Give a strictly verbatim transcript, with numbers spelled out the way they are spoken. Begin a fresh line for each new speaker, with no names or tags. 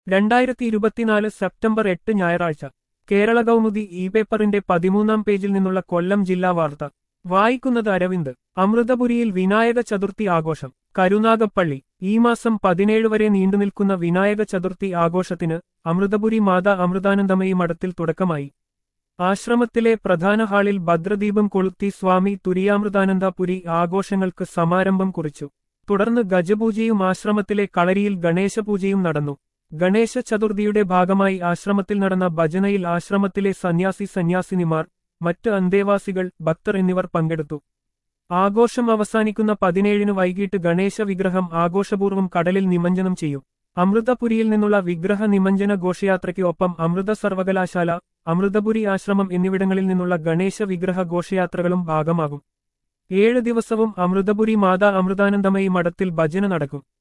രണ്ടായിരത്തി ഇരുപത്തിനാല് സെപ്റ്റംബർ എട്ട് ഞായറാഴ്ച കേരള കൗമുദി ഇ പേപ്പറിന്റെ പതിമൂന്നാം പേജിൽ നിന്നുള്ള കൊല്ലം ജില്ലാ വാർത്ത വായിക്കുന്നത് അരവിന്ദ്. അമൃതപുരിയിൽ വിനായക ചതുർത്ഥി ആഘോഷം. കരുനാഗപ്പള്ളി. ഈ മാസം പതിനേഴ് വരെ നീണ്ടുനിൽക്കുന്ന വിനായക ചതുർത്ഥി ആഘോഷത്തിന് അമൃതപുരി മാതാ അമൃതാനന്ദമയി മഠത്തിൽ തുടക്കമായി. ആശ്രമത്തിലെ പ്രധാന ഹാളിൽ ഭദ്രദീപം കൊളുത്തി സ്വാമി തുരിയാമൃതാനന്ദപുരി ആഘോഷങ്ങൾക്ക് സമാരംഭം കുറിച്ചു. തുടർന്ന് ഗജപൂജയും ആശ്രമത്തിലെ കളരിയിൽ ഗണേശപൂജയും നടന്നു. ഗണേശ ചതുർത്ഥിയുടെ ഭാഗമായി ആശ്രമത്തിൽ നടന്ന ഭജനയിൽ ആശ്രമത്തിലെ സന്യാസി സന്യാസിനിമാർ, മറ്റ് അന്തേവാസികൾ, ഭക്തർ എന്നിവർ പങ്കെടുത്തു. ആഘോഷം അവസാനിക്കുന്ന പതിനേഴിന് വൈകിട്ട് ഗണേശ വിഗ്രഹം ആഘോഷപൂർവ്വം കടലിൽ നിമഞ്ജനം ചെയ്യും. അമൃതപുരിയിൽ നിന്നുള്ള വിഗ്രഹ നിമഞ്ജന ഘോഷയാത്രയ്ക്ക് ഒപ്പം അമൃത സർവകലാശാല, അമൃതപുരി ആശ്രമം എന്നിവിടങ്ങളിൽ നിന്നുള്ള ഗണേശ വിഗ്രഹ ഘോഷയാത്രകളും ഭാഗമാകും. ഏഴ് ദിവസവും അമൃതപുരി മാതാ അമൃതാനന്ദമയി മഠത്തിൽ ഭജന നടക്കും.